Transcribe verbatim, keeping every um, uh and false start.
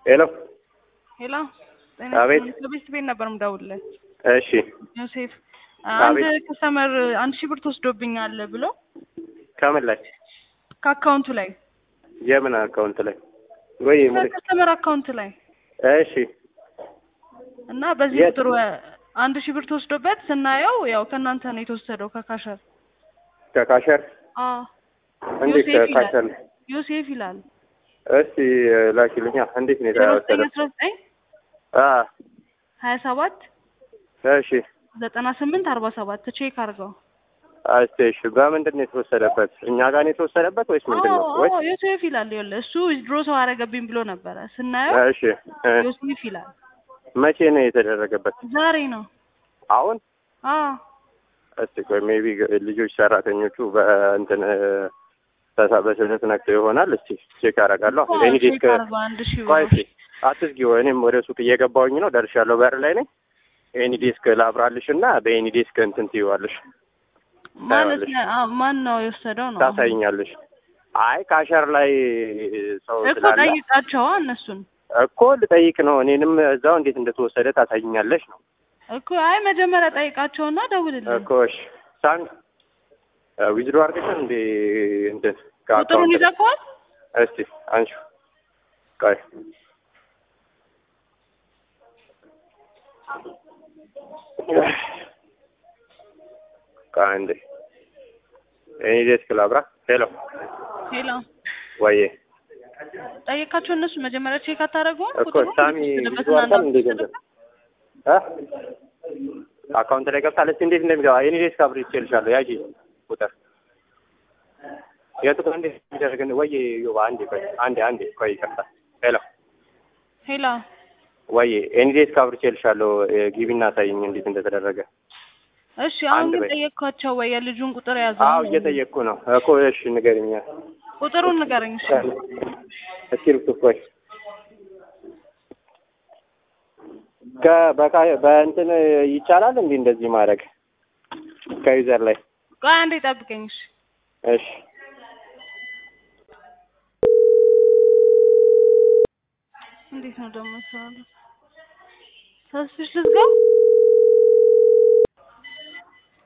ሄሎ ሄሎ አቤት ከቤት ቤት ነበር የምደውልልህ። እሺ ዮሴፍ አንድ አቤት ከስተመር አንድ ሺህ ብር ተወስዶብኛል ብሎ ከምን ላይ ከአካውንቱ ላይ የምን አካውንት ላይ ወይ ምን ከስተመር አካውንት ላይ እሺ እና በዚህ የት? ቁጥር አንድ ሺህ ብር ተወስዶበት ስናየው ያው ከእናንተ ነው የተወሰደው ከካሸር ከካሸር አዎ እንዴት ዮሴፍ ይላል ከካሸር ዮሴፍ ይላል እስቲ ላኪልኛ እንዴት ነው ዜሮ የተወሰደው? ዘጠኝ አስራ ዘጠኝ አ ሀያ ሰባት እሺ ዘጠና ስምንት አርባ ሰባት ቼክ አድርገው። እስቲ እሺ በምንድን ነው የተወሰደበት? እኛ ጋር ነው የተወሰደበት ወይስ ምንድን ነው? ወይ አዎ ዮሴፍ ይላል ይኸውልህ እሱ ድሮ ሰው አረገብኝ ብሎ ነበረ ስናየው እሺ እ ዮሴፍ ይላል። መቼ ነው የተደረገበት? ዛሬ ነው አሁን አዎ እስቲ ቆይ ሜቢ ልጆች ሰራተኞቹ በእንትን ተሳ በስህተት ነክተው ይሆናል። እስቲ ቼክ አደርጋለሁ። እኔ ዲስክ አንድ ሺህ ቆይ እስቲ አትዝጊው። እኔም ወደ ሱቅ እየገባሁኝ ነው፣ ደርሻለሁ፣ በር ላይ ነኝ። ኤኒ ዴስክ ላብራልሽ እና በኤኒ ዴስክ እንትን ትይዋለሽ ማለት ማን ነው የወሰደው ነው ታሳይኛለሽ። አይ ካሸር ላይ ሰው እኮ ስላለ ጠይቃቸው እነሱን እኮ ልጠይቅ ነው። እኔንም እዛው እንዴት እንደተወሰደ ታሳይኛለሽ ነው እኮ። አይ መጀመሪያ ጠይቃቸውና ደውልልኝ እኮ። እሺ ሳን ዊዝድሮ አድርገሽ እንደ እንትን ቁጥሩን ይዘከዋል። እስቲ አንቺ ቆይ ካንዴ እኔ ዴስክ ላብራ። ሄሎ ሄሎ ወይ ጠይቃቸው እነሱ መጀመሪያ ቼክ አታደርገውም እኮ ሳሚ ይዟታል እንዴ ገንዘብ አ አካውንት ላይ ገብታለች። እንዴት እንደሚገባ እኔ ዴስክ አብሬ ይችላልሻለሁ። ያጂ ቁጥር የቱ ጋር እንዴት ይደረግ ነው? ወይ ዮባ አንዴ ቆይ አንዴ አንዴ ቆይ ይቀርታ። ሄሎ ሄሎ ወይ እኔ ዴስክ አብሬ ይችላልሻለሁ። ግቢና ሳይኝ እንዴት እንደተደረገ። እሺ አሁን ግን ጠየቅኳቸው ወይ የልጁን ቁጥር ያዘው? አዎ እየጠየቅኩ ነው እኮ። እሺ ንገሪኝ፣ ቁጥሩን ንገረኝ። እሺ እስኪ ቆይ ከበቃ በእንትን ይቻላል እንዴ እንደዚህ ማድረግ ከዩዘር ላይ? ቆይ አንዴ ጠብቀኝ። እሺ እሺ እንዴት ነው ደግሞ ሰው ተስፍሽ ልዝጋው?